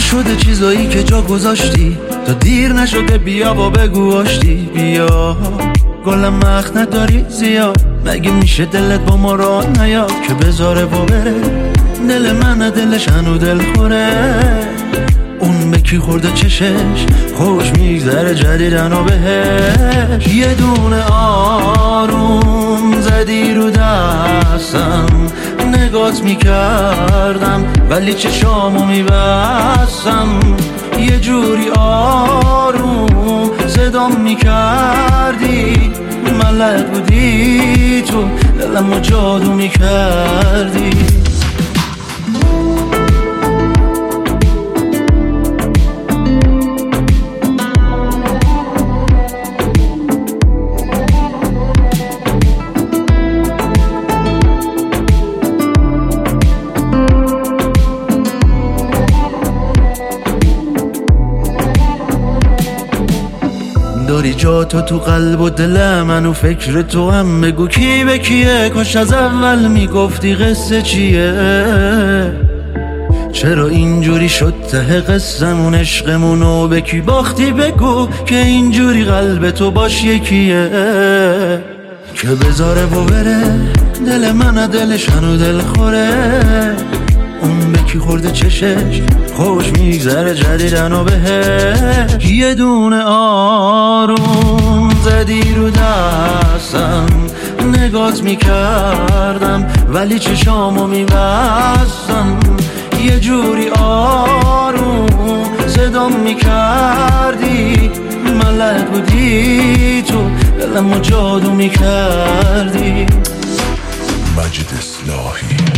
شده چیزایی که جا گذاشتی تا دیر نشده بیا و بگو آشتی. بیا گلم مخ نداری زیاد، مگه میشه دلت با ما راه نیاد که بذاره و بره؟ دل من دلش هنو دل خوره، اون به کی خورده چشش خوش میگذره جدیدن و بهش. یه دونه آروم زدی رو دستم، نگات میکردم ولی چشامو میبستم. یه جوری آروم صدام میکردی، ملک بودی تو دلمو جادو میکردی. داری جا تو قلب و دل من و فکر تو هم، بگو کی به کیه؟ کاش از اول میگفتی قصه چیه. چرا اینجوری شد ته قصمون عشقمونو به کی باختی؟ بگو که اینجوری قلب تو باش یکیه که بذاره و بره. دل من دلش هنو دل خوره، اون به کی خورده چشش خوش میگذره جدیدن و بهش. یه دونه آروم زدی رو دستم، نگات میکردم ولی چشامو میبستم. یه جوری آروم صدام میکردی، ملک بودی تو دلمو جادو میکردی. مجید اصلاحی